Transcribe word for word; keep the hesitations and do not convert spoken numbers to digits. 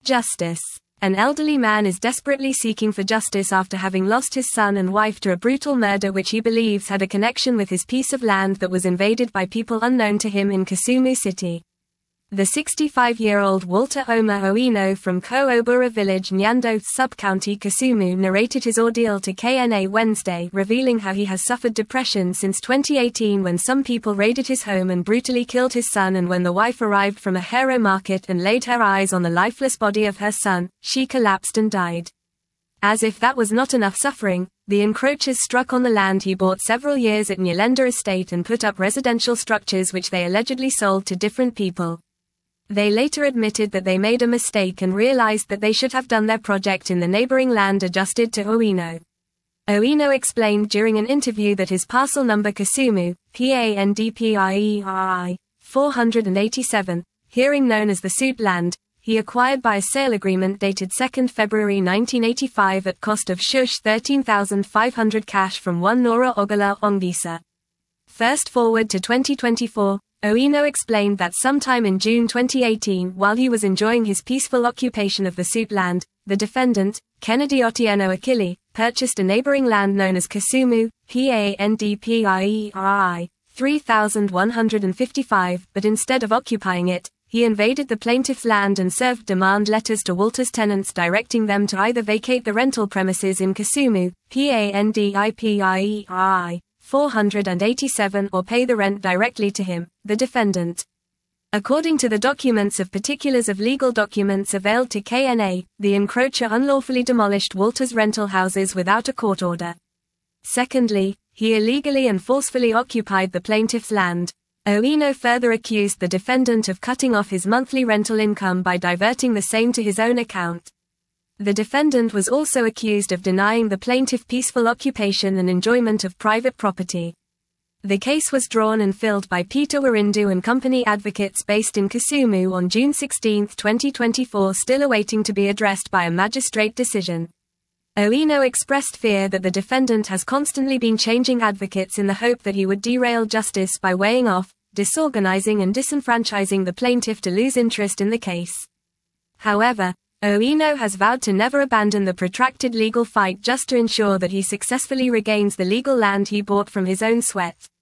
Justice. An elderly man is desperately seeking for justice after having lost his son and wife to a brutal murder which he believes had a connection with his piece of land that was invaded by people unknown to him in Kisumu City. The sixty-five-year-old Walter Omer Owino from Ko-Obura village Nyando, sub-county Kisumu narrated his ordeal to K N A Wednesday, revealing how he has suffered depression since twenty eighteen when some people raided his home and brutally killed his son, and when the wife arrived from a Hero market and laid her eyes on the lifeless body of her son, she collapsed and died. As if that was not enough suffering, the encroachers struck on the land he bought several years at Nyalenda Estate and put up residential structures which they allegedly sold to different people. They later admitted that they made a mistake and realized that they should have done their project in the neighboring land adjusted to Owino. Owino explained during an interview that his parcel number Kisumu, P A N D P I E R I, four hundred eighty-seven, hearing known as the Suit Land, he acquired by a sale agreement dated second February nineteen eighty-five at cost of shush thirteen thousand five hundred cash from one Nora Ogola Ongisa. First forward to twenty twenty-four, Owino explained that sometime in June twenty eighteen, while he was enjoying his peaceful occupation of the Suit Land, the defendant, Kennedy Otieno Akili, purchased a neighboring land known as Kisumu, P A N D P I E R I, three thousand one hundred fifty-five, but instead of occupying it, he invaded the plaintiff's land and served demand letters to Walter's tenants directing them to either vacate the rental premises in Kisumu, P A N D I P I E R I, four hundred eighty-seven, or pay the rent directly to him, the defendant. According to the documents of particulars of legal documents availed to K N A, the encroacher unlawfully demolished Walter's rental houses without a court order. Secondly, he illegally and forcefully occupied the plaintiff's land. Owino further accused the defendant of cutting off his monthly rental income by diverting the same to his own account. The defendant was also accused of denying the plaintiff peaceful occupation and enjoyment of private property. The case was drawn and filled by Peter Warindu and company advocates based in Kisumu on June sixteenth twenty twenty-four, still awaiting to be addressed by a magistrate decision. Owino expressed fear that the defendant has constantly been changing advocates in the hope that he would derail justice by weighing off, disorganizing and disenfranchising the plaintiff to lose interest in the case. However, Owino has vowed to never abandon the protracted legal fight just to ensure that he successfully regains the legal land he bought from his own sweat.